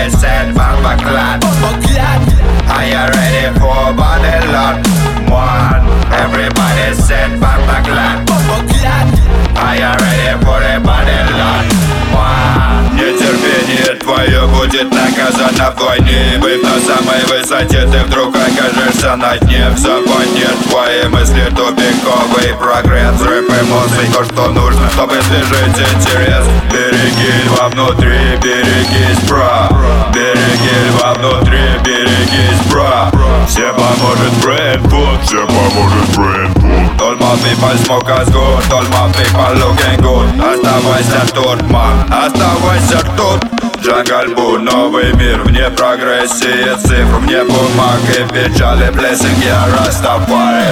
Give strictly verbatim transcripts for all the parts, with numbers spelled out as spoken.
Everybody said Bamba Clan. Are you ready for body lot? One. Everybody said Bamba Clan. Are you ready for the body lot? One. Нетерпение твое будет наказано вдвойне. Быть на самой высоте, ты вдруг окажешься на дне. В западне твои мысли тупиковый прогресс. Рэп и музыка, что нужно, чтобы движить интерес. Береги вовнутри, берегись, бра. Береги вовнутри, берегись, бра. Всем поможет BrainFood, всем поможет BrainFood. All my people smoke as good, all my people looking good. Оставайся тут, мам, оставайся тут. Джангл Бу, новый мир, вне прогрессии цифр, вне бумаг и печали, blessing, я Растафари.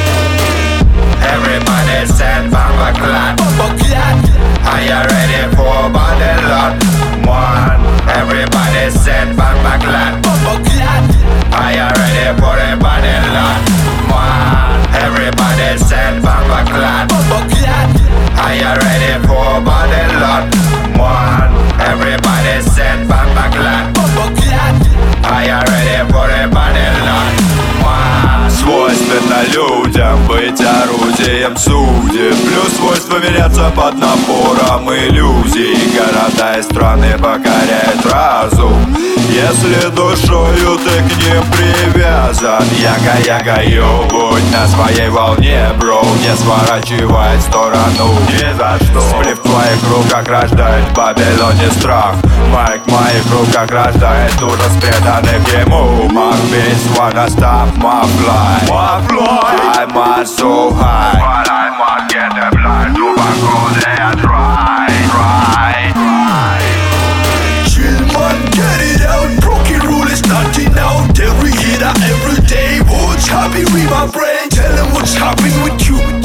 Everybody said Bamba Clan. Are you ready for body lot? One. Everybody said Bamba Clan. Are you ready for the body lot? One. Everybody said Bamba Clan. Are you ready for body lot? One. Everybody said Bamba Clan. Are you ready for the body lot? One. Свойственно людям быть орудием судеб. Плюс свойство меняться под напором иллюзий. Города и страны покоряет разум, если душою ты к ним привязан. Яга-яга, йо, будь на своей волне, бро. Не сворачивай в сторону ни за что. Сплив в твоих руках рождает в Вавилоне страх. Майк в моих руках рождает ужас преданных ему. Макбейс wanna stop my flight. My flight. I'm on so high, but I must get the blind to back on there. Try, try, try. Chill man, get it out. Broken rule is nothing out. Every hitter, every day. What's happening with my brain? Tell them what's happening with you.